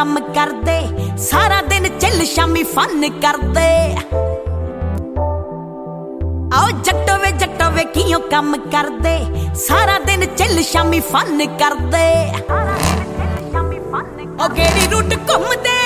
ਕੰਮ ਕਰਦੇ ਸਾਰਾ ਦਿਨ ਚਿੱਲ ਸ਼ਾਮੀ ਫਨ ਕਰਦੇ ਆਓ ਜੱਟੋ ਵੇ ਕਿਉਂ ਕੰਮ ਕਰਦੇ ਸਾਰਾ ਦਿਨ ਚਿੱਲ ਸ਼ਾਮੀ ਫਨ ਕਰਦੇ ਉਹ ਗੇੜੀ ਰੂਟ ਘੁੰਮਦੇ